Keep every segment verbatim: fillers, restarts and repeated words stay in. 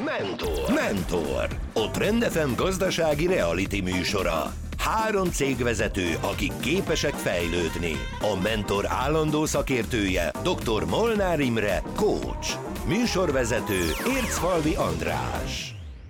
Mentor. Mentor. A Trend ef em gazdasági reality műsora. Három cégvezető, akik képesek fejlődni. A Mentor állandó szakértője dr. Molnár Imre, coach. Műsorvezető Ércfalvi András.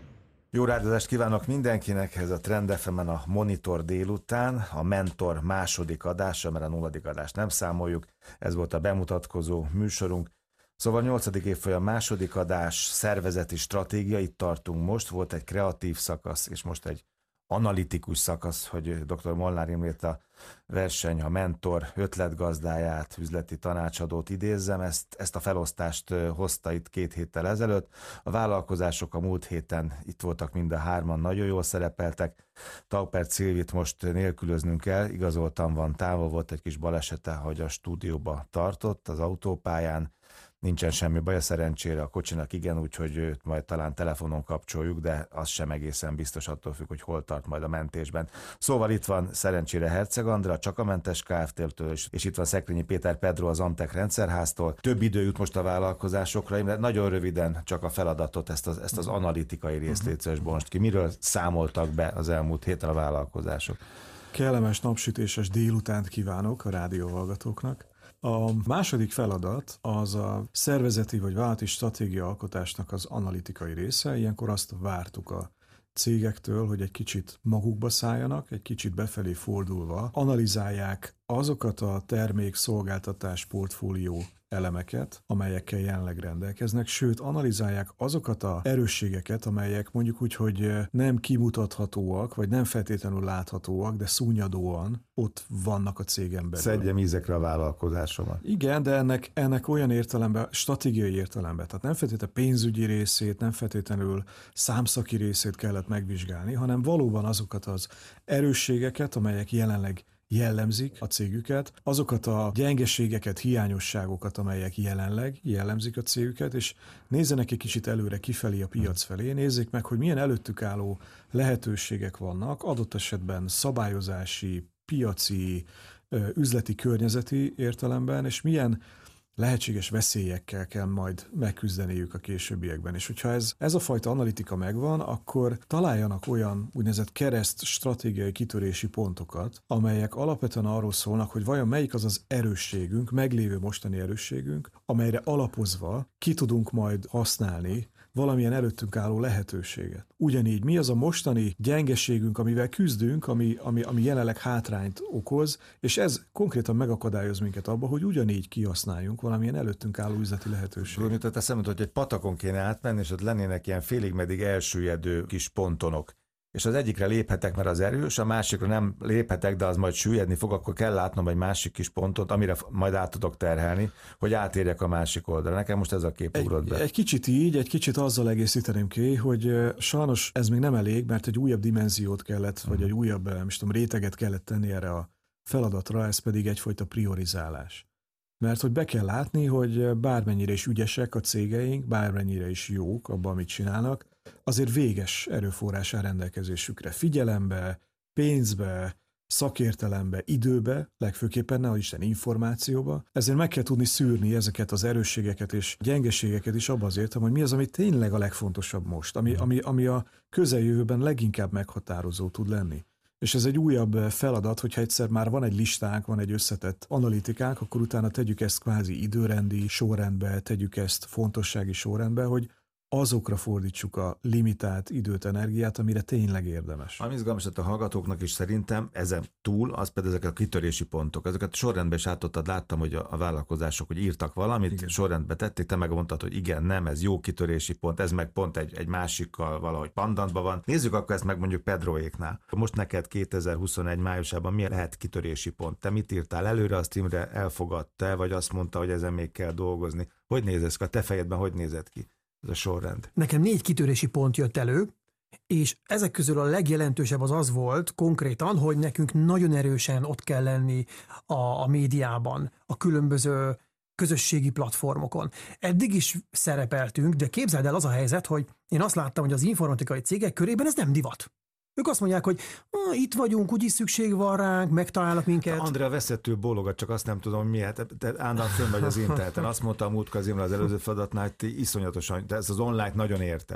Jó rádiózást kívánok mindenkinek, ez a Trend ef emen a Monitor délután, a Mentor második adása, mert a nulladik adást nem számoljuk, ez volt a bemutatkozó műsorunk. Szóval nyolcadik évfolyam második adás, szervezeti stratégia, itt tartunk most, volt egy kreatív szakasz, és most egy analitikus szakasz, hogy dr. Molnár Imrét, a verseny, a Mentor ötletgazdáját, üzleti tanácsadót idézzem, ezt, ezt a felosztást hozta itt két héttel ezelőtt. A vállalkozások a múlt héten itt voltak mind a hárman, nagyon jól szerepeltek. Taupert Szilvit most nélkülöznünk kell, igazoltan van távol, volt egy kis balesete, hogy a stúdióba tartott az autópályán. Nincsen semmi baj, szerencsére a kocsinak igen, úgyhogy őt majd talán telefonon kapcsoljuk, de az sem egészen biztos, attól függ, hogy hol tart majd a mentésben. Szóval itt van szerencsére Herceg Andra, csak a Mentes Kft-től, és itt van Szekrényi Péter Pedro az Amtek rendszerháztól. Több idő jut most a vállalkozásokra, de nagyon röviden csak a feladatot, ezt az, ezt az analitikai részt létszeres bonst ki. Miről számoltak be az elmúlt héten a vállalkozások? Kellemes napsütéses délutánt kívánok a rádióhallgatóknak. A második feladat az a szervezeti vagy vállalati stratégia alkotásnak az analitikai része. Ilyenkor azt vártuk a cégektől, hogy egy kicsit magukba szálljanak, egy kicsit befelé fordulva, analizálják azokat a termék-szolgáltatás portfólió elemeket, amelyekkel jelenleg rendelkeznek, sőt, analizálják azokat az erősségeket, amelyek mondjuk úgy, hogy nem kimutathatóak, vagy nem feltétlenül láthatóak, de szúnyadóan ott vannak a cégen belül. Szedjem ízekre a vállalkozásomat. Igen, de ennek, ennek olyan értelemben, stratégiai értelemben, tehát nem feltétlenül pénzügyi részét, nem feltétlenül számszaki részét kellett megvizsgálni, hanem valóban azokat az erősségeket, amelyek jelenleg jellemzik a cégüket, azokat a gyengeségeket, hiányosságokat, amelyek jelenleg jellemzik a cégüket, és nézzenek egy kicsit előre kifelé a piac felé, nézzék meg, hogy milyen előttük álló lehetőségek vannak, adott esetben szabályozási, piaci, üzleti, környezeti értelemben, és milyen lehetséges veszélyekkel kell majd megküzdeniük a későbbiekben. És hogyha ez, ez a fajta analitika megvan, akkor találjanak olyan úgynevezett kereszt stratégiai kitörési pontokat, amelyek alapvetően arról szólnak, hogy vajon melyik az az erősségünk, meglévő mostani erősségünk, amelyre alapozva ki tudunk majd használni valamilyen előttünk álló lehetőséget. Ugyanígy mi az a mostani gyengeségünk, amivel küzdünk, ami, ami, ami jelenleg hátrányt okoz, és ez konkrétan megakadályoz minket abba, hogy ugyanígy kihasználjunk valamilyen előttünk álló üzleti lehetőséget. Úgy jutott eszembe, hogy egy patakon kéne átmenni, és ott lennének ilyen félig-meddig elsüllyedő kis pontonok. És az egyikre léphetek, mert az erős, a másikra nem léphetek, de az majd süllyedni fog, akkor kell látnom egy másik kis pontot, amire majd át tudok terhelni, hogy átérjek a másik oldalra. Nekem most ez a kép ugrott be. Egy, egy kicsit így, egy kicsit azzal egészíteném ki, hogy sajnos ez még nem elég, mert egy újabb dimenziót kellett, vagy egy újabb, nem tudom, réteget kellett tenni erre a feladatra, ez pedig egyfajta priorizálás. Mert hogy be kell látni, hogy bármennyire is ügyesek a cégeink, bármennyire is jók abban, amit csinálnak, azért véges erőforrás áll rendelkezésükre. Figyelembe, pénzbe, szakértelembe, időbe, legfőképpen nehogy Isten információba. Ezért meg kell tudni szűrni ezeket az erősségeket és gyengeségeket is abban az értelemben, hogy mi az, ami tényleg a legfontosabb most, ami, ami, ami a közeljövőben leginkább meghatározó tud lenni. És ez egy újabb feladat, hogyha egyszer már van egy listánk, van egy összetett analitikánk, akkor utána tegyük ezt kvázi időrendi sorrendbe, tegyük ezt fontossági sorrendbe, hogy azokra fordítsuk a limitált időt, energiát, amire tényleg érdemes. Ami izgalmas lett a hallgatóknak is szerintem ezen túl, az pedig ezek a kitörési pontok. Ezeket sorrendbe is átottad, láttam, hogy a, a vállalkozások, hogy írtak valamit, igen, sorrendbe tették, te meg mondtad, hogy igen, nem, ez jó kitörési pont, ez meg pont egy, egy másikkal valahogy pandantban van. Nézzük akkor ezt meg mondjuk Pedroéknál. Most neked kétezer-huszonegy májusában mi lehet kitörési pont? Te mit írtál előre, azt Imre elfogadta, vagy azt mondta, hogy ezen még kell dolgozni? Hogy néz ez ki? A te fejedben hogy nézett ki ez a sorrend? Nekem négy kitörési pont jött elő, és ezek közül a legjelentősebb az az volt konkrétan, hogy nekünk nagyon erősen ott kell lenni a, a médiában, a különböző közösségi platformokon. Eddig is szerepeltünk, de képzeld el, az a helyzet, hogy én azt láttam, hogy az informatikai cégek körében ez nem divat. Ők azt mondják, hogy itt vagyunk, úgyis szükség van ránk, megtalálnak minket. Andrea veszettől bólogat, csak azt nem tudom miért. Te állandóan fönn vagy az interneten. Azt mondta a múltkor az Imre az előző feladatnál, hogy te iszonyatosan, de ezt az online nagyon érted.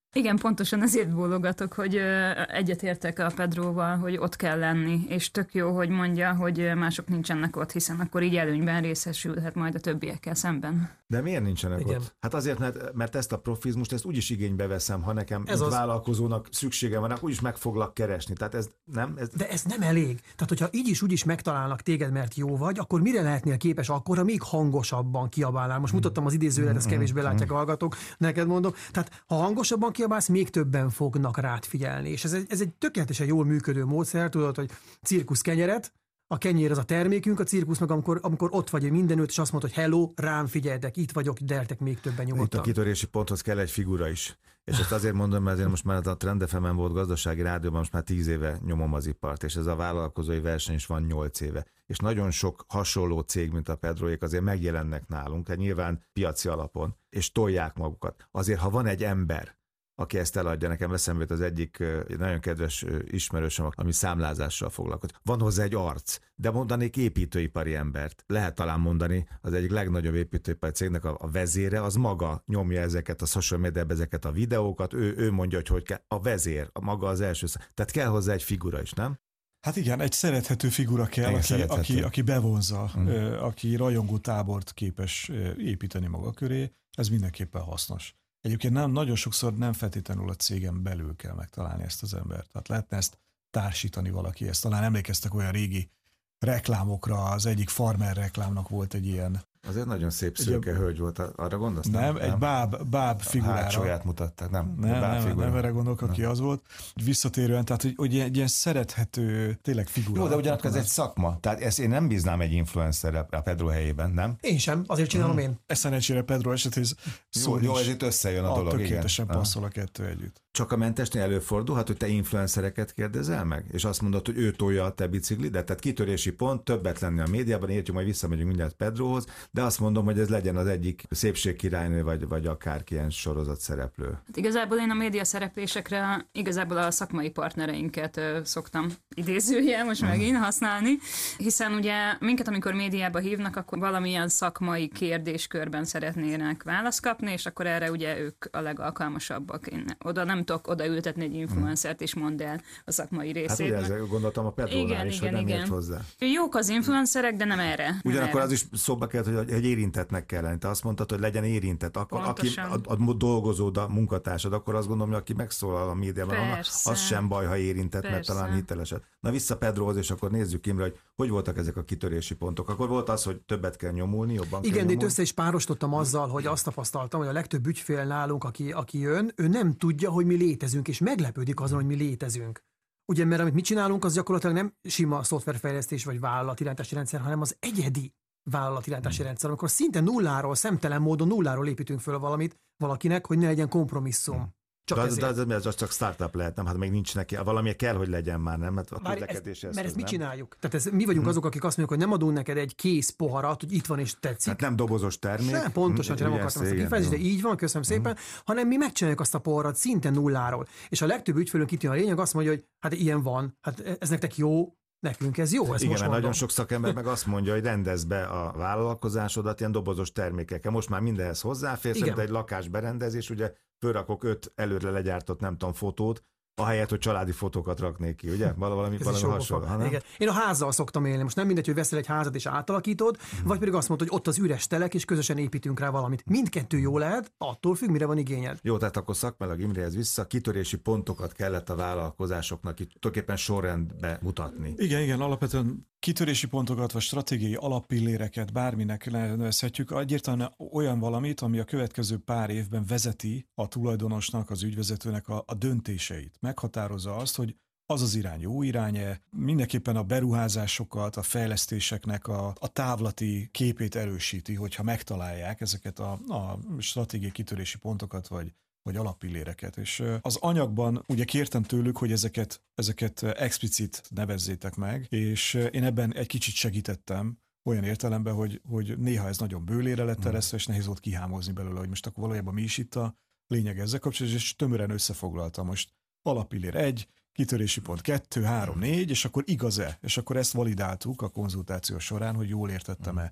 Igen, pontosan ezért bólogatok, hogy egyetértek a Pedróval, hogy ott kell lenni, és tök jó, hogy mondja, hogy mások nincsenek ott, hiszen akkor így előnyben részesülhet majd a többiekkel szemben. De miért nincsenek Igen. ott? Hát azért, mert, mert ezt a profizmust, ezt úgyis igénybe veszem, ha nekem Ez mint az. vállalkozónak szükségem van, úgyis meg foglak keresni. Tehát ez nem? Ez... De ez nem elég. Tehát, hogyha így is úgy is megtalálnak téged, mert jó vagy, akkor mire lehetnél képes akkor, ha még hangosabban kiabálnál? Most mutattam az idézőjelet, ezt kevésbé látják a hallgatók, neked mondom. Tehát, ha hangosabban kiabálsz, még többen fognak rád figyelni. És ez egy, ez egy tökéletesen jól működő módszer, tudod, hogy cirkusz kenyeret, a kenyér az a termékünk, a cirkusz meg amikor, amikor ott vagy mindenütt, és azt mondod, hogy hello, rám figyeltek, itt vagyok, dertek még többen Itt a nyugodtan. kitörési ponthoz kell egy figura is. És ezt azért mondom, mert azért most már a Trend ef emen volt gazdasági rádióban, most már tíz éve nyomom az ipart, és ez a vállalkozói verseny is van nyolc éve. És nagyon sok hasonló cég, mint a Pedroék azért megjelennek nálunk, tehát nyilván piaci alapon, és tolják magukat. Azért, ha van egy ember, aki ezt eladja, nekem eszembe jut az egyik egy nagyon kedves ismerősöm, ami számlázással foglalkozik. Van hozzá egy arc, de mondanék építőipari embert. Lehet talán mondani, az egyik legnagyobb építőipari cégnek a, a vezére, az maga nyomja ezeket a social mediában, ezeket a videókat, ő, ő mondja, hogy hogy kell. A vezér, a maga az első szám. Tehát kell hozzá egy figura is, nem? Hát igen, egy szerethető figura kell, aki, szerethető. aki, aki bevonza, Mm. ö, aki rajongó tábort képes ö, építeni maga köré, ez mindenképpen hasznos. Egyébként nem, nagyon sokszor nem feltétlenül a cégen belül kell megtalálni ezt az embert. Tehát lehetne ezt társítani valaki. Ezt talán emlékeztek olyan régi reklámokra, az egyik farmer reklámnak volt egy ilyen. Azért nagyon szép szőke Ugye, hölgy volt, arra gondolsz? Nem, nem, egy báb, báb A figurára. hátsóját mutatták, nem? Nem, báb nem, figura. nem erre gondolok, aki Nem. az volt. Visszatérően, tehát hogy, hogy ilyen, ilyen szerethető, tényleg figura. Jó, de ugyanakkor ez egy szakma. Tehát ezt én nem bíznám egy influencerre a Pedro helyében, nem? Én sem, azért csinálom én. Ez szerencsére Pedro esetéhez Jó, szó jó, nincs. ez itt összejön a A dolog, igen. tökéletesen Aha. passzol a kettő együtt. Csak a mentesnél előfordulhat, hogy te influencereket kérdezel meg, és azt mondod, hogy ő tolja a te biciklidet, tehát kitörési pont, többet lenni a médiában, értjük, majd visszamegyünk mindjárt Pedrohoz, de azt mondom, hogy ez legyen az egyik szépségkirálynő, vagy, vagy akárki ilyen sorozat szereplő. Hát igazából én a média szereplésekre igazából a szakmai partnereinket ö, szoktam idézőjel most megint használni, hiszen ugye minket, amikor médiába hívnak, akkor valamilyen szakmai kérdéskörben szeretnének választ kapni, és akkor erre ugye ők a legalkalmasabbak. Én oda nem tudok odaültetni egy influencert, és mondd el a szakmai Hát részét. ugye ezzel gondoltam a Pedrónál Igen, is, igen, hogy nem igen. ért hozzá. Jók az influencerek, de nem erre. Nem Ugyanakkor erre. az is szóba kellett, hogy egy érintettnek kell lenni. Te azt mondtad, hogy legyen érintett. Akkor aki Pontosan. a, a dolgozód, a munkatársad, akkor azt gondolom, hogy aki megszólal a médiában, annak, Persze. az sem baj, ha érintett, mert Persze. talán hitelesed. Na vissza Pedrohoz, és akkor nézzük, Imre, hogy hogy voltak ezek a kitörési pontok. Akkor volt az, hogy többet kell nyomulni, jobban kell Igen, de itt nyomulni. össze is párosítottam azzal, hogy azt tapasztaltam, hogy a legtöbb ügyfél nálunk, aki, aki jön, ő nem tudja, hogy mi létezünk, és meglepődik azon, hogy mi létezünk. Ugye, mert amit mi csinálunk, az gyakorlatilag nem sima szoftverfejlesztés vagy vállalatirányítási rendszer, hanem az egyedi vállalatirányítási Hmm. rendszer, amikor szinte nulláról, szemtelen módon nulláról építünk föl valamit valakinek, hogy ne legyen kompromisszum. Csak De az, ezért. de az, az, az csak startup lehet, nem? Hát még nincs neki, valami kell, hogy legyen már, nem? Mert a Már közlekedési ezt, mert eszköz, ezt mi nem? csináljuk? Tehát ez, mi vagyunk Mhm. azok, akik azt mondjuk, hogy nem adunk neked egy kész poharat, hogy itt van és tetszik. Tehát nem dobozos termék. Nem, pontosan, Mhm, csak nem ugye akartam ezt, ezt a igen, kifejezni, de jó. így van, köszönöm szépen, hanem mi megcsináljuk azt a poharat szinte nulláról. És a legtöbb ügyfélünk itt jön a lényeg, azt mondja, hogy hát ilyen van, hát ez nektek jó, nekünk ez jó, ezt Igen, most mert mondom. nagyon sok szakember meg azt mondja, hogy rendezd be a vállalkozásodat ilyen dobozos termékekkel. Most már mindenhez hozzáférsz, Igen. mint egy lakásberendezés, ugye fölrakok öt előre legyártott, nem tudom, fotót, ahelyett, hogy családi fotókat raknék ki, ugye? Val- Valami, Ez is valami jó hasonló. pofa. ha nem? Igen. Én a házzal szoktam élni. Most nem mindegy, hogy veszel egy házat és átalakítod, Mhm. vagy pedig azt mondod, hogy ott az üres telek, és közösen építünk rá valamit. Mindkettő jó lehet, attól függ, mire van igényed. Jó, tehát akkor szakmailag Imréhez vissza, kitörési pontokat kellett a vállalkozásoknak itt tulajdonképpen sorrendbe mutatni. Igen, igen, alapvetően kitörési pontokat, vagy stratégiai alappilléreket bárminek nevezhetjük, egyértelműen olyan valamit, ami a következő pár évben vezeti a tulajdonosnak, az ügyvezetőnek a, a döntéseit. Meghatározza azt, hogy az az irány jó irány-e, mindenképpen a beruházásokat, a fejlesztéseknek a, a távlati képét erősíti, hogyha megtalálják ezeket a, a stratégiai kitörési pontokat, vagy vagy alappilléreket. És az anyagban ugye kértem tőlük, hogy ezeket, ezeket explicit nevezzétek meg, és én ebben egy kicsit segítettem, olyan értelemben, hogy, hogy néha ez nagyon bőlére lett teresztve, és nehéz volt kihámozni belőle, hogy most akkor valójában mi is itt a lényeg ezzel kapcsolatban, és tömören összefoglaltam most alappillér egy, kitörési pont kettő, három, négy, és akkor igaz-e? És akkor ezt validáltuk a konzultáció során, hogy jól értettem-e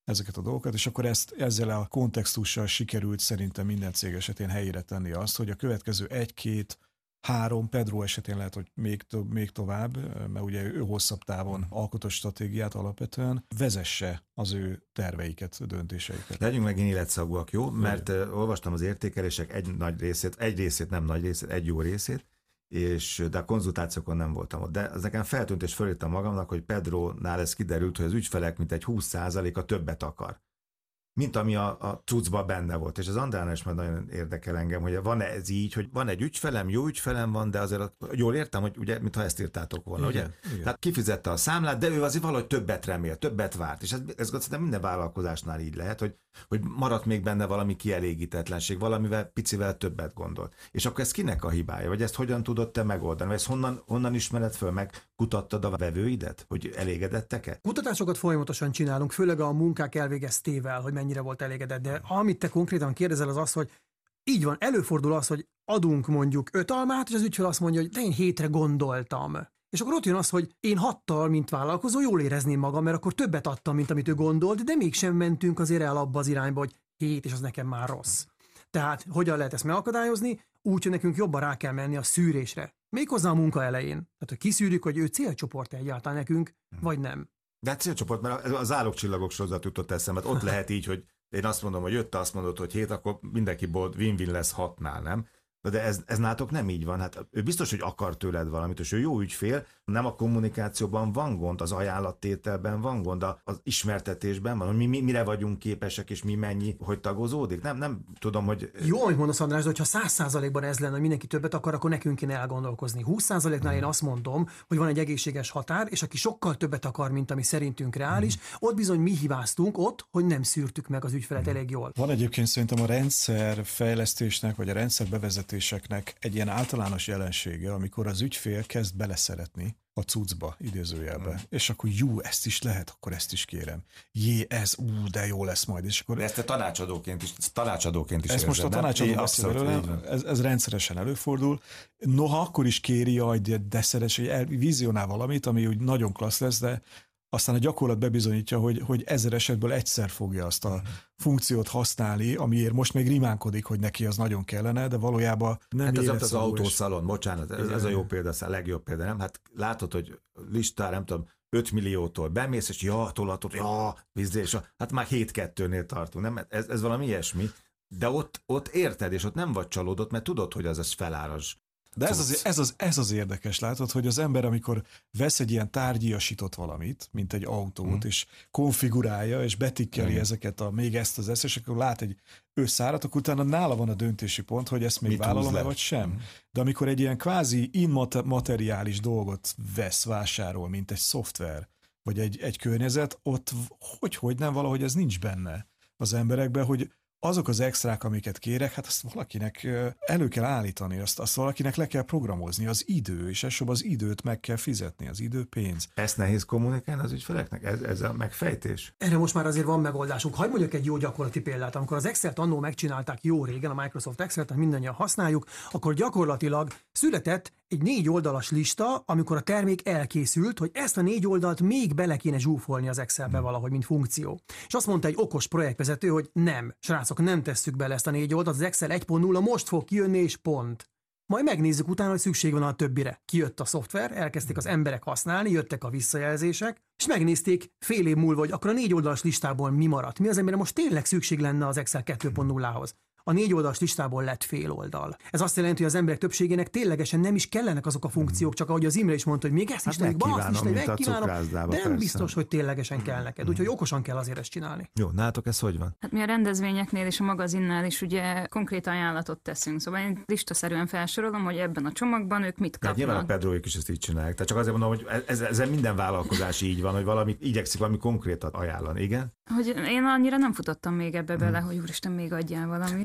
ezeket a dolgokat, és akkor ezt, ezzel a kontextussal sikerült szerintem minden cég esetén helyére tenni azt, hogy a következő egy-két három, Pedro esetén lehet, hogy még, to- még tovább, mert ugye ő hosszabb távon alkotott stratégiát alapvetően, vezesse az ő terveiket, döntéseiket. Legyünk megint életszagúak, jó? Mert uh, olvastam az értékelések egy nagy részét, egy részét, nem nagy részét, egy jó részét, és, de a konzultációkon nem voltam ott. De az nekem feltűnt, és fölírtam magamnak, hogy Pedrónál ez kiderült, hogy az ügyfelek mintegy húsz százaléka többet akar, mint ami a, a cuccban benne volt. És az Andránál is már nagyon érdekel engem, hogy van ez így, hogy van egy ügyfelem, jó ügyfelem van, de azért jól értem, hogy ugye, mintha ezt írtátok volna, igen, ugye? Igen. Tehát kifizette a számlát, de ő azért valahogy többet remél, többet várt. És ez, ez szerintem minden vállalkozásnál így lehet, hogy, hogy maradt még benne valami kielégítetlenség, valamivel picivel többet gondolt. És akkor ez kinek a hibája? Vagy ezt hogyan tudod te megoldani? Vagy ezt honnan, honnan ismered föl? Megkutattad a vevőidet? Hogy elégedettek-e? Kutatásokat folyamatosan csinálunk, főleg a munkák elvégeztével, hogy mennyire volt elégedett, de amit te konkrétan kérdezel, az az, hogy így van, előfordul az, hogy adunk mondjuk öt almát, és az ügyfél azt mondja, hogy de én hétre gondoltam. És akkor ott jön az, hogy én hattal, mint vállalkozó, jól érezném magam, mert akkor többet adtam, mint amit ő gondolt, de mégsem mentünk azért el abba az irányba, hogy hét, és az nekem már rossz. Tehát hogyan lehet ezt megakadályozni? Úgy, hogy nekünk jobban rá kell menni a szűrésre. Méghozzá a munka elején. Tehát, hogy kiszűrjük, hogy ő célcsoport egyáltalán nekünk, vagy nem. De hát célcsoport, mert az állókcsillagok sorozat jutott eszembe. Ott lehet így, hogy én azt mondom, hogy öt, azt mondod, hogy hét, akkor mindenki bold, win-win lesz hatnál, nem? De ez, ez nálatok nem így van. Hát ő biztos, hogy akar tőled valamit, és ő jó ügyfél, nem a kommunikációban van gond, az ajánlattételben van gond, az ismertetésben van, hogy mi, mi mire vagyunk képesek, és mi mennyi, hogy tagozódik. Nem, nem tudom, hogy... Jó, amit mondasz, András, de hogyha száz százalékban ez lenne, hogy mindenki többet akar, akkor nekünk kéne elgondolkozni. húsz százaléknál én azt mondom, hogy van egy egészséges határ, és aki sokkal többet akar, mint ami szerintünk reális, ott bizony mi hibáztunk ott, hogy nem szűrtük meg az ügyfelet elég jól. Van egyébként szerintem a rendszerfejlesztésnek, vagy a rendszerbevezetéseknek egy ilyen általános jelensége, amikor az ügyfél kezd beleszeretni a cuccba, idézőjelbe. Hmm. És akkor jú, ezt is lehet, akkor ezt is kérem. Jé, ez, ú, de jó lesz majd. És akkor... De ezt te tanácsadóként is, tanácsadóként is ezt most a tanácsadó beszél belőle, ez, ez rendszeresen előfordul. Noha akkor is kéri, jaj, de, de szeres, hogy el, vizionál valamit, ami úgy nagyon klassz lesz, de aztán a gyakorlat bebizonyítja, hogy, hogy ezer esetből egyszer fogja azt a funkciót használni, amiért most még rimánkodik, hogy neki az nagyon kellene, de valójában nem hát életszagú. Hát az autószalon, bocsánat, ez, ez a jó példa, a legjobb példa, nem? Hát látod, hogy listán, nem tudom, öt milliótól bemész, és ja, tolatod, ja, víz, és hát már hét kettőnél tartunk, nem? Ez, ez valami ilyesmi, de ott, ott érted, és ott nem vagy csalódott, mert tudod, hogy az ez feláras. De ez az, ez, az, ez az érdekes, látod, hogy az ember, amikor vesz egy ilyen tárgyiasított valamit, mint egy autót, mm. és konfigurálja, és betikkeli mm. ezeket, a, még ezt az ezt, és akkor lát egy összárat, akkor utána nála van a döntési pont, hogy ezt még mit vállalom-e, vagy sem. Mm. De amikor egy ilyen kvázi immateriális dolgot vesz, vásárol, mint egy szoftver, vagy egy, egy környezet, ott hogy, hogy nem, valahogy ez nincs benne az emberekben, hogy azok az extrák, amiket kérek, hát azt valakinek elő kell állítani, azt, azt valakinek le kell programozni, az idő, és elsősorban az időt meg kell fizetni, az idő pénz. Ezt nehéz kommunikálni az ügyfeleknek? Ez, ez a megfejtés? Erre most már azért van megoldásunk. Hadd mondjak egy jó gyakorlati példát. Amikor az Excel-t annó megcsinálták jó régen, a Microsoft Excel-t, mindannyian használjuk, akkor gyakorlatilag született egy négy oldalas lista, amikor a termék elkészült, hogy ezt a négy oldalt még bele kéne zsúfolni az Excelbe hmm. valahogy, mint funkció. És azt mondta egy okos projektvezető, hogy nem, srácok, nem tesszük bele ezt a négy oldalt, az Excel egy pont nulla most fog kijönni, és pont. Majd megnézzük utána, hogy szükség van a többire. Kijött a szoftver, elkezdték az emberek használni, jöttek a visszajelzések, és megnézték fél év múlva, hogy akkor a négy oldalas listából mi maradt. Mi az, amire most tényleg szükség lenne az Excel kettő pont nullához. A négy oldalas listából lett fél oldal. Ez azt jelenti, hogy az emberek többségének ténylegesen nem is kellenek azok a funkciók, csak ahogy az Imre is mondta, hogy még ezt hát is nekik, azt is nekik, megkívánom, de nem persze. biztos, hogy ténylegesen kell neked. Úgyhogy okosan kell azért ezt csinálni. Jó, nálatok ez hogy van? Hát mi a rendezvényeknél és a magazinnál is ugye konkrét ajánlatot teszünk. Szóval én listaszerűen felsorolom, hogy ebben a csomagban ők mit kapnak. Hát nyilván a Pedróék is ezt így csinálják. Tehát csak azért mondom, hogy ez, ez minden vállalkozás így van, hogy valami igyekszik valami konkrétat ajánlani, igen? Hogy én annyira nem futottam még ebbe bele, hmm. hogy úristen, még adjál valamit.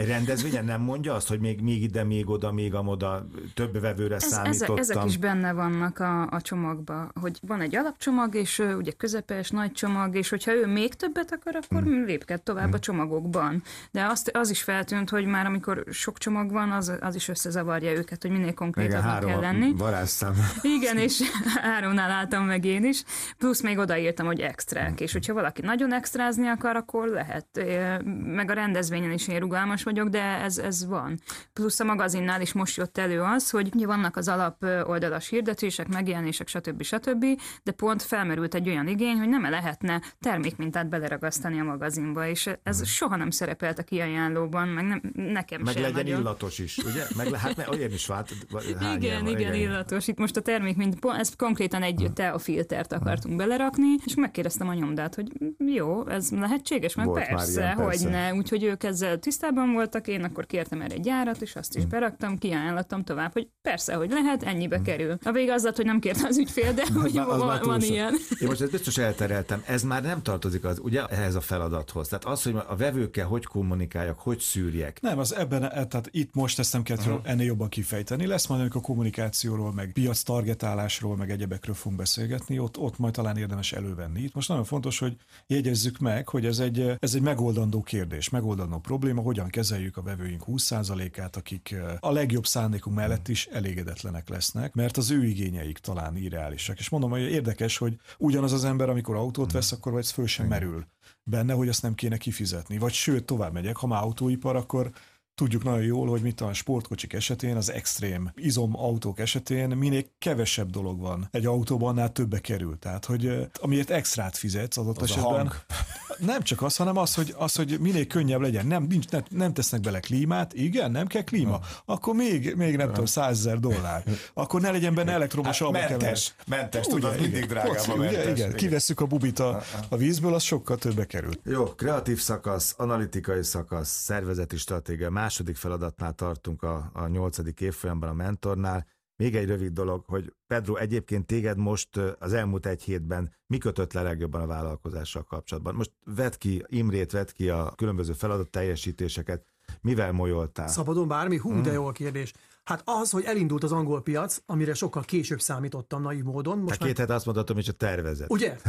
Egy rendezvényen nem mondja azt, hogy még, még ide, még oda, még amoda, több vevőre Ez, számítottam. Ezek, ezek is benne vannak a, a csomagba, hogy van egy alapcsomag, és uh, ugye közepes, nagy csomag, és hogyha ő még többet akar, akkor hmm. lépked tovább hmm. a csomagokban. De azt, az is feltűnt, hogy már amikor sok csomag van, az, az is összezavarja őket, hogy minél konkrétabbnak kell lenni. Varázsszám. Igen, és háromnál álltam meg én is, plusz még odaírtam, hogy extrák, és hogyha valaki nagyon extrázni akar, akkor lehet. Meg a rendezvényen is én rugalmas vagyok, de ez, ez van. Plusz a magazinnál is most jött elő az, hogy ugye vannak az alap oldalas hirdetések, megjelenések, stb. stb., de pont felmerült egy olyan igény, hogy nem lehetne termékmintát beleragasztani a magazinba, és ez soha nem szerepelt a kiajánlóban, meg nem, nekem meg sem legyen nagyon. Illatos is, ugye? Meg le, hát olyan is vált. Igen, igen, igen, illatos. Itt most a termék, mint ez konkrétan egy teafiltert akartunk belerakni, és megkérdeztem a nyomdát, hogy jó, ez lehetséges? Meg Volt persze, ilyen, hogy persze. ne. Úgyhogy ők ezzel tisztában voltak, én akkor kértem erre egy gyárat, és azt is beraktam, kiajánlottam tovább, hogy persze, hogy lehet, ennyibe kerül. A vége az lett, hogy nem kérte az ügyfél, de hogy van, van ilyen. Én most ezt biztos eltereltem, ez már nem tartozik az, ugye, ehhez a feladathoz. Tehát az, hogy a vevőkkel hogy kommunikáljak, hogy szűrjek. Nem, az ebben, tehát itt most ezt nem kell uh-huh. ennél jobban kifejteni. Lesz majd, amikor kommunikációról, meg piac targetálásról, meg egyebekről fogunk beszélgetni, ott, ott majd talán érdemes elővenni. Itt most nagyon fontos, hogy jegyezzük meg, hogy ez egy, ez egy megoldandó kérdés, megoldandó probléma, hogyan kezeljük a vevőink húsz százalékát, akik a legjobb szándékunk mellett is elégedetlenek lesznek, mert az ő igényeik talán irreálisak. És mondom, hogy érdekes, hogy ugyanaz az ember, amikor autót vesz, akkor vagy föl sem merül benne, hogy azt nem kéne kifizetni. Vagy sőt, tovább megyek, ha már autóipar, akkor tudjuk nagyon jól, hogy mit a sportkocsik esetén, az extrém izomautók esetén minél kevesebb dolog van egy autóban, annál többe kerül. Tehát, hogy amiért extrát fizetsz adott az esetben. Nem csak az, hanem az, hogy, az, hogy minél könnyebb legyen. Nem, nincs, nem, nem tesznek bele klímát, igen, nem kell klíma. Akkor még, még nem tudom, százezer dollár. Akkor ne legyen benne elektromos hát alma. Mentes, mentes, tudod, mindig drágább a mentes. Igen, igen. Kivesszük a bubit a, a vízből, az sokkal többe kerül. Jó, kreatív szakasz, analitikai szakasz, szervezeti stratégia, második feladatnál tartunk a, a nyolcadik évfolyamban a mentornál. Még egy rövid dolog, hogy Pedro, egyébként téged most az elmúlt egy hétben mi kötött le legjobban a vállalkozással kapcsolatban? Most vedd ki Imrét, vedd ki a különböző feladat teljesítéseket, mivel molyoltál? Szabadon bármi? Hú, de jó a kérdés. Hát az, hogy elindult az angol piac, amire sokkal később számítottam naív módon. Most már... két hete azt mondhatom, hogy a tervezet. Ugye?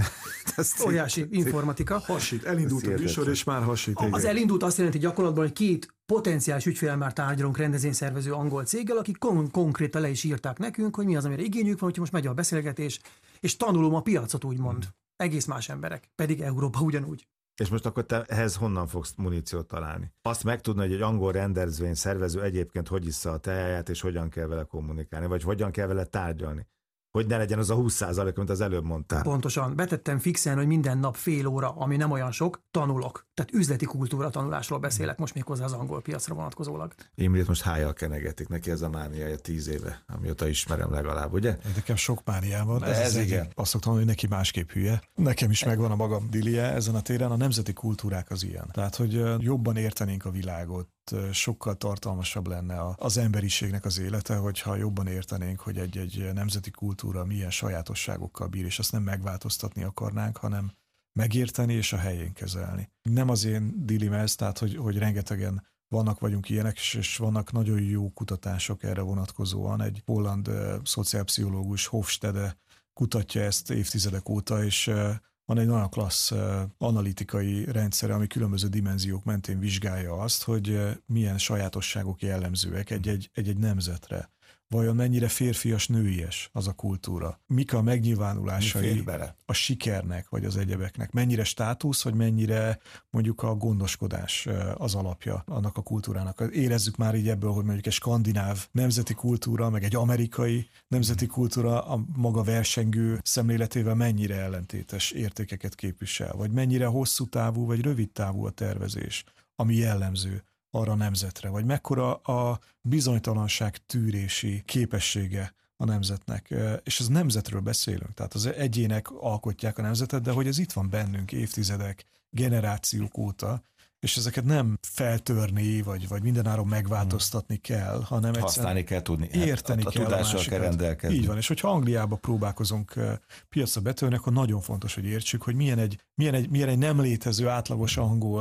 Óriási informatika. Hasít, elindult a műsor, és már hasít. Az elindult azt jelenti gyakorlatban, hogy két potenciális ügyfél már tárgyalunk rendezvényszervező angol céggel, akik kon- konkrétan le is írták nekünk, hogy mi az, amire igényük van, hogy most megy a beszélgetés, és tanulom a piacot, úgymond. Hmm. Egész más emberek, pedig Európa ugyanúgy. És most akkor te ehhez honnan fogsz muníciót találni? Azt megtudni, hogy egy angol rendezvény szervező egyébként hogy issza a teáját, és hogyan kell vele kommunikálni, vagy hogyan kell vele tárgyalni. Hogy ne legyen az a húsz százalék, amit az előbb mondtál. Pontosan. Betettem fixen, hogy minden nap fél óra, ami nem olyan sok, tanulok. Tehát üzleti kultúra tanulásról beszélek, most méghozzá az angol piacra vonatkozólag. Imrét most hájjal kenegetik, neki ez a mániája tíz éve, amióta ismerem legalább, ugye? Nekem sok mániám van. Ez, ez igen. Egy, azt szoktam, hogy neki másképp hülye. Nekem is megvan a magam dilie ezen a téren, a nemzeti kultúrák az ilyen. Tehát, hogy jobban értenénk a világot, sokkal tartalmasabb lenne az emberiségnek az élete, hogyha jobban értenénk, hogy egy-egy nemzeti kultúra milyen sajátosságokkal bír, és azt nem megváltoztatni akarnánk, hanem megérteni és a helyén kezelni. Nem az én dilim ez, tehát hogy, hogy rengetegen vannak vagyunk ilyenek, és vannak nagyon jó kutatások erre vonatkozóan. Egy holland uh, szociálpszichológus, Hofstede kutatja ezt évtizedek óta, és uh, van egy nagyon klassz uh, analitikai rendszere, ami különböző dimenziók mentén vizsgálja azt, hogy uh, milyen sajátosságok jellemzőek egy-egy, egy-egy nemzetre. Vajon mennyire férfias, nőies az a kultúra? Mik a megnyilvánulásai a sikernek, vagy az egyebeknek? Mennyire státusz, vagy mennyire mondjuk a gondoskodás az alapja annak a kultúrának? Érezzük már így ebből, hogy mondjuk egy skandináv nemzeti kultúra, meg egy amerikai nemzeti kultúra a maga versengő szemléletével mennyire ellentétes értékeket képvisel? Vagy mennyire hosszú távú, vagy rövid távú a tervezés, ami jellemző arra a nemzetre, vagy mekkora a bizonytalanság tűrési képessége a nemzetnek. És ez nemzetről beszélünk, tehát az egyének alkotják a nemzetet, de hogy ez itt van bennünk évtizedek, generációk óta, és ezeket nem feltörni, vagy, vagy mindenáron megváltoztatni kell, hanem használni kell tudni. Érteni a, a kell a tudással kell rendelkezni. Így van, és hogyha Angliába próbálkozunk piacra betörni, akkor nagyon fontos, hogy értsük, hogy milyen egy, milyen egy, milyen egy nem létező átlagos angol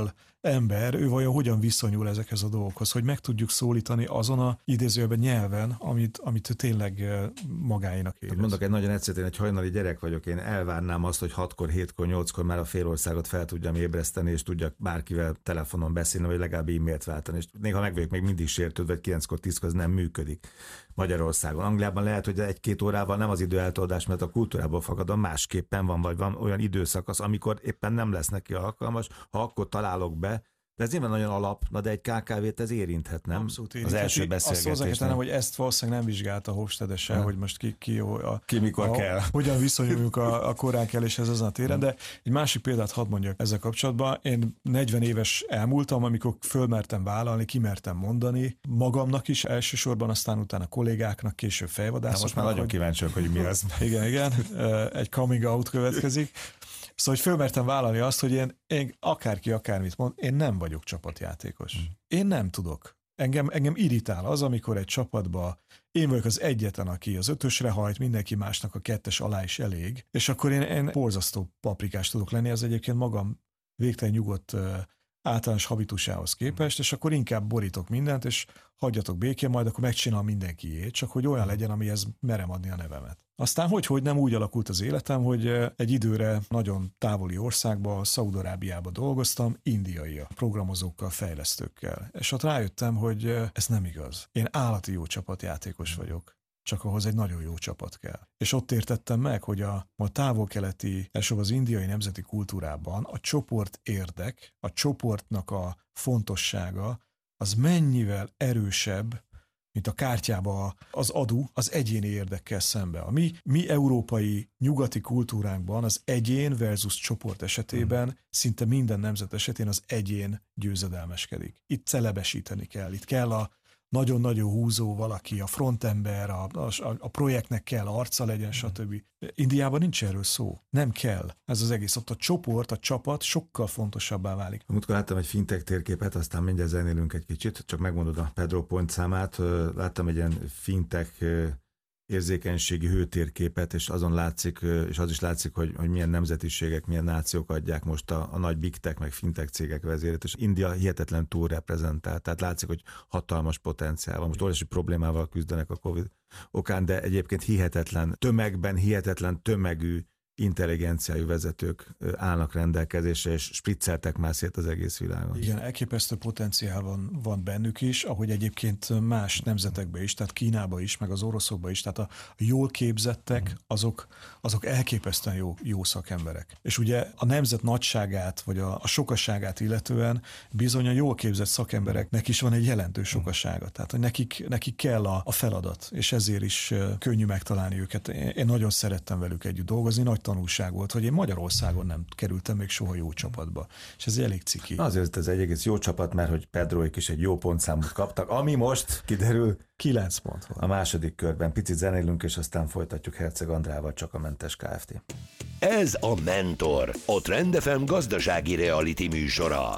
ember, ő vajon hogyan viszonyul ezekhez a dolgokhoz, hogy meg tudjuk szólítani azon a idézőjelben nyelven, amit, amit ő tényleg magáénak érez. Hát mondok egy nagyon egyszerűen, egy hajnali gyerek vagyok, én elvárnám azt, hogy hatkor, hétkor, nyolckor már a félországot fel tudjam ébreszteni, és tudjak bárkivel telefonon beszélni, vagy legalább e-mailt váltani, és néha meg vagyok még mindig sértődve, hogy kilenckor, tízkor ez nem működik Magyarországon. Angliában lehet, hogy egy-két órával nem az időeltoldás, mert a kultúrából fakadom, másképpen van, vagy van olyan időszakasz, amikor éppen nem lesz neki alkalmas, ha akkor találok be. De ez nyilván nagyon alap, na de egy ká ká vét ez érinthet, nem? Abszolút érinthet. Az első beszélgetés. Azt hozzá hogy ezt valószínűleg nem vizsgálta Hofstede se, hogy most ki, ki, a, ki mikor a, kell. Hogyan viszonyuljunk a, a korán keléshez ezen a téren, de egy másik példát hadd mondjak ezzel kapcsolatban. Én negyven éves elmúltam, amikor fölmertem vállalni, kimertem mondani, magamnak is elsősorban, aztán utána kollégáknak, később fejvadászoknak. Most már nagyon hogy... kíváncsiak, hogy mi az. Igen, igen, egy coming out következik. Szóval, hogy fölmertem vállalni azt, hogy én, én akárki akármit mond, én nem vagyok csapatjátékos. Mm. Én nem tudok. Engem, engem irritál az, amikor egy csapatba én vagyok az egyetlen, aki az ötösre hajt, mindenki másnak a kettes alá is elég, és akkor én, én borzasztó paprikás tudok lenni, ez egyébként magam végtelen nyugodt általános habitusához képest, és akkor inkább borítok mindent, és hagyjatok békén, majd akkor megcsinál mindenkiét, csak hogy olyan legyen, amihez merem adni a nevemet. Aztán hogy-hogy nem úgy alakult az életem, hogy egy időre nagyon távoli országba, Szaúd-Arábiába dolgoztam, indiai programozókkal, fejlesztőkkel. És ott rájöttem, hogy ez nem igaz. Én állati jó csapatjátékos vagyok. Csak ahhoz egy nagyon jó csapat kell. És ott értettem meg, hogy a, a távol-keleti, elsőbb az indiai nemzeti kultúrában a csoport érdek, a csoportnak a fontossága az mennyivel erősebb, mint a kártyába az adu az egyéni érdekkel szembe. A mi, mi európai nyugati kultúránkban az egyén versus csoport esetében hmm. szinte minden nemzet esetén az egyén győzedelmeskedik. Itt celebesíteni kell, itt kell a nagyon-nagyon húzó valaki, a frontember, a, a, a projektnek kell arca legyen, stb. Indiában nincs erről szó. Nem kell. Ez az egész. Ott a csoport, a csapat sokkal fontosabbá válik. Múltkor láttam egy fintech térképet, aztán mindjárt zenélünk egy kicsit, csak megmondod a Pedro Point számát. Láttam egy ilyen fintech érzékenységi hőtérképet, és azon látszik, és az is látszik, hogy, hogy milyen nemzetiségek, milyen nációk adják most a, a nagy big tech, meg fintech cégek vezérét, és India hihetetlen túl reprezentált, tehát látszik, hogy hatalmas potenciál van. Most óriási problémával küzdenek a Covid okán, de egyébként hihetetlen tömegben, hihetetlen tömegű intelligenciájú vezetők állnak rendelkezésre, és spricceltek már szét az egész világon. Igen, elképesztő potenciál van, van bennük is, ahogy egyébként más nemzetekben is, tehát Kínában is, meg az oroszokban is, tehát a jól képzettek, azok, azok elképesztően jó, jó szakemberek. És ugye a nemzet nagyságát, vagy a, a sokasságát illetően bizony a jól képzett szakembereknek is van egy jelentős sokassága, tehát hogy nekik, nekik kell a, a feladat, és ezért is könnyű megtalálni őket. Én, én nagyon szerettem velük együtt dolgozni, nagy tanulság volt, hogy én Magyarországon nem kerültem még soha jó csapatba. És ez elég ciki. Azért ez egy egész jó csapat, mert hogy Pedroék is egy jó pontszámot kaptak, ami most kiderül kilenc pont van. A második körben. Picit zenélünk, és aztán folytatjuk Herceg Andrával, csak a Mentes Kft. Ez a Mentor, a Trend ef em gazdasági reality műsora.